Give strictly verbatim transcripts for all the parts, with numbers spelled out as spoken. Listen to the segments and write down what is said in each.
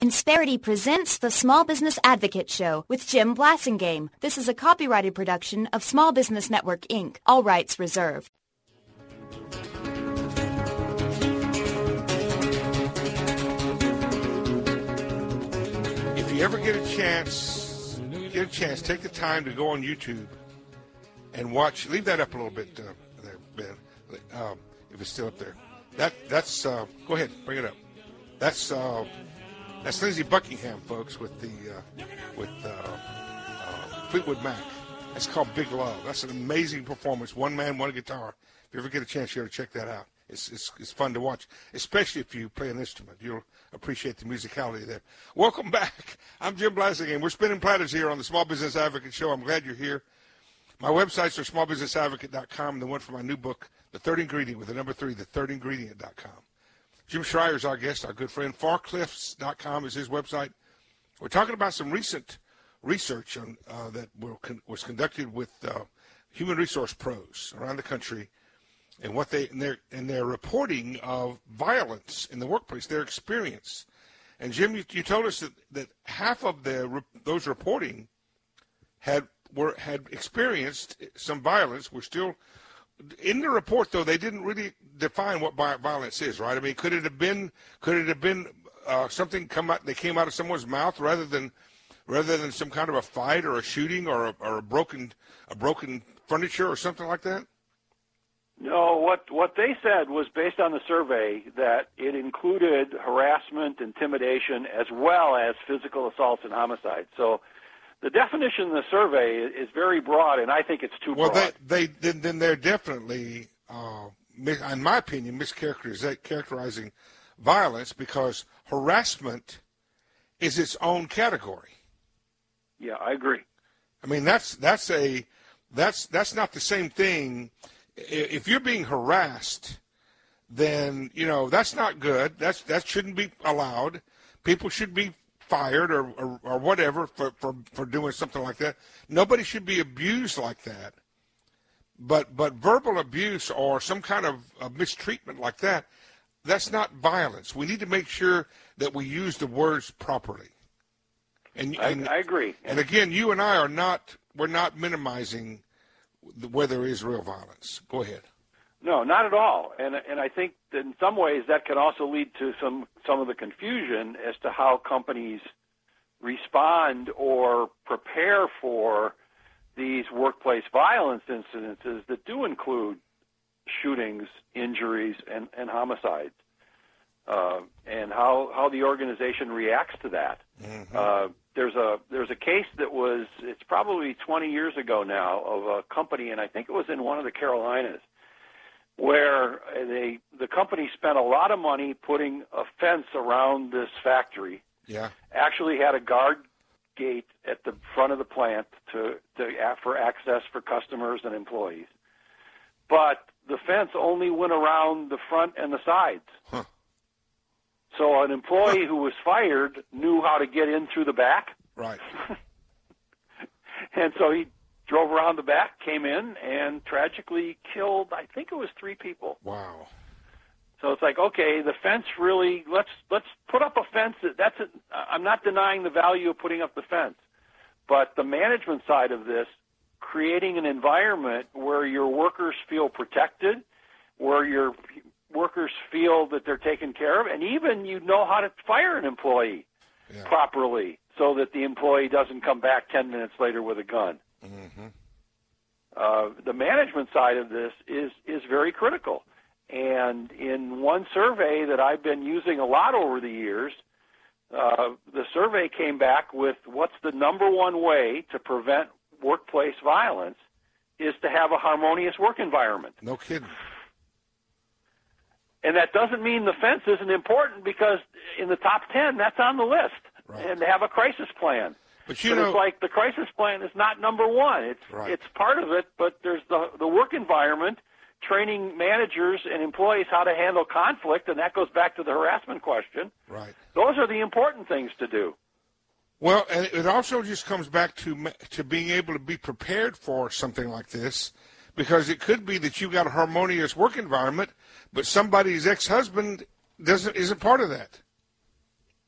Insperity presents the Small Business Advocate Show with Jim Blasingame. This is a copyrighted production of Small Business Network, Incorporated. All rights reserved. If you ever get a chance, get a chance, take the time to go on YouTube and watch. Leave that up a little bit uh, there, Ben, um, if it's still up there. That that's. Uh, go ahead, bring it up. That's. Uh, That's Lindsey Buckingham, folks, with the uh, with uh, uh, Fleetwood Mac. It's called Big Love. That's an amazing performance. One man, one guitar. If you ever get a chance, you ought to check that out. It's, it's it's fun to watch, especially if you play an instrument. You'll appreciate the musicality there. Welcome back. I'm Jim Blasingame. We're spinning platters here on the Small Business Advocate Show. I'm glad you're here. My websites are small business advocate dot com and the one for my new book, The Third Ingredient, with the number three, the third ingredient dot com. Jim Schreier is our guest, our good friend. far cliffs dot com is his website. We're talking about some recent research on, uh, that were con- was conducted with uh, human resource pros around the country, and what they and their and their reporting of violence in the workplace, their experience. And Jim, you, you told us that, that half of the re- those reporting had were had experienced some violence. We're still. In the report, though, they didn't really define what violence is, right? I mean, could it have been could it have been uh, something come out that came out of someone's mouth rather than rather than some kind of a fight or a shooting or a, or a broken a broken furniture or something like that? No, what what they said was based on the survey that it included harassment, intimidation, as well as physical assaults and homicides. So. The definition in the survey is very broad, and I think it's too well, broad. Well, they, they then, then they're definitely, uh, in my opinion, mischaracterizing violence, because harassment is its own category. Yeah, I agree. I mean, that's that's a that's that's not the same thing. If you're being harassed, then you know that's not good. That's that shouldn't be allowed. People should be fired or, or, or whatever for, for, for doing something like that. Nobody should be abused like that. But but verbal abuse or some kind of, of mistreatment like that, that's not violence. We need to make sure that we use the words properly. And, I, and I agree. And again, you and I are not, we're not minimizing where there is real violence. Go ahead. No, not at all. And and I think that in some ways that can also lead to some, some of the confusion as to how companies respond or prepare for these workplace violence incidences that do include shootings, injuries, and, and homicides, uh, and how, how the organization reacts to that. Mm-hmm. Uh, there's a there's a case that was, it's probably twenty years ago now, of a company, and I think it was in one of the Carolinas, where they the company spent a lot of money putting a fence around this factory. Yeah. Actually had a guard gate at the front of the plant to, to for access for customers and employees. But the fence only went around the front and the sides. Huh. So an employee who was fired knew how to get in through the back. Right. And so he drove around the back, came in, and tragically killed, I think it was three people. Wow. So it's like, okay, the fence really, let's let's put up a fence. That, that's a, I'm not denying the value of putting up the fence. But the management side of this, creating an environment where your workers feel protected, where your workers feel that they're taken care of, and even you know how to fire an employee yeah. properly so that the employee doesn't come back ten minutes later with a gun. Mm-hmm. Uh, the management side of this is, is very critical. And in one survey that I've been using a lot over the years, uh, the survey came back with what's the number one way to prevent workplace violence is to have a harmonious work environment. No kidding. And that doesn't mean the fence isn't important, because in the top ten, that's on the list. Right. And to have a crisis plan. But you but know, it's like the crisis plan is not number one. It's right. it's part of it, but there's the the work environment, training managers and employees how to handle conflict, and that goes back to the harassment question. Right. Those are the important things to do. Well, and it also just comes back to to being able to be prepared for something like this, because it could be that you've got a harmonious work environment, but somebody's ex-husband doesn't isn't part of that.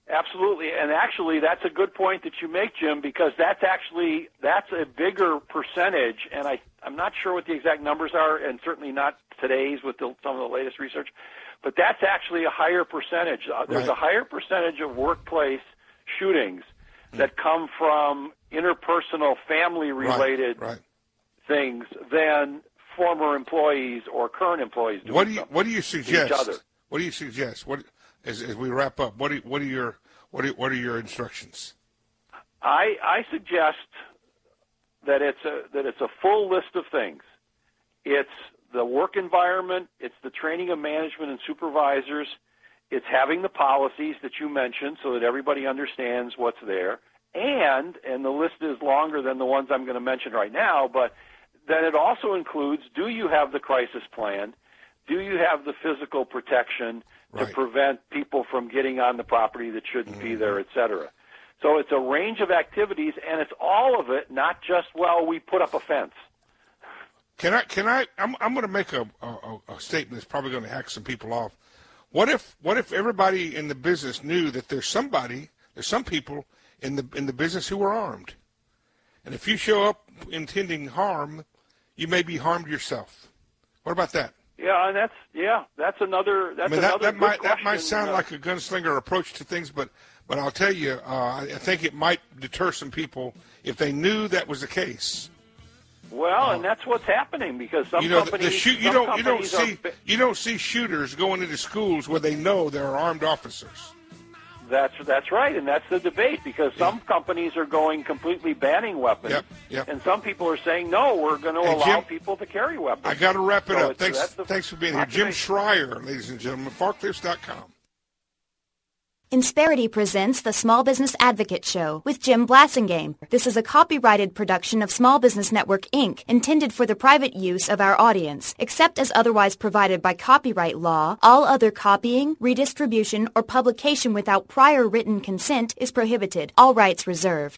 Absolutely, and actually, that's a good point that you make, Jim, because that's actually that's a bigger percentage, and I I'm not sure what the exact numbers are, and certainly not today's with the, some of the latest research, but that's actually a higher percentage. Uh, there's right. a higher percentage of workplace shootings mm. that come from interpersonal, family-related right. Right. things than former employees or current employees doing what do you something What do you to suggest? each other. What do you suggest? What as, as we wrap up? What are, what are your what are, what are your instructions? I I suggest that it's a that it's a full list of things. It's the work environment. It's the training of management and supervisors. It's having the policies that you mentioned so that everybody understands what's there. And and the list is longer than the ones I'm going to mention right now. But then it also includes: do you have the crisis plan? Do you have the physical protection to right. prevent people from getting on the property that shouldn't mm-hmm. be there, et cetera? So it's a range of activities, and it's all of it, not just, well, we put up a fence. Can I? Can I? I'm, I'm going to make a, a, a statement that's probably going to hack some people off. What if? What if everybody in the business knew that there's somebody, there's some people in the in the business who are armed, and if you show up intending harm, you may be harmed yourself. What about that? Yeah, and that's yeah, that's another that's I mean, that, another that good might question. that might sound uh, like a gunslinger approach to things, but but I'll tell you, uh, I think it might deter some people if they knew that was the case. Well, uh, and that's what's happening because some you know, companies the, the shoot, you some don't you don't companies see are, you don't see shooters going into schools where they know there are armed officers. That's that's right, and that's the debate because some yeah. companies are going completely banning weapons, yep, yep. and some people are saying no, we're going to hey, allow Jim, people to carry weapons. I got to wrap it so up. Thanks, the thanks for being here, Jim Schreier, ladies and gentlemen, Far Cliffs dot com. Insperity presents the Small Business Advocate Show with Jim Blasingame. This is a copyrighted production of Small Business Network, Incorporated, intended for the private use of our audience. Except as otherwise provided by copyright law, all other copying, redistribution, or publication without prior written consent is prohibited. All rights reserved.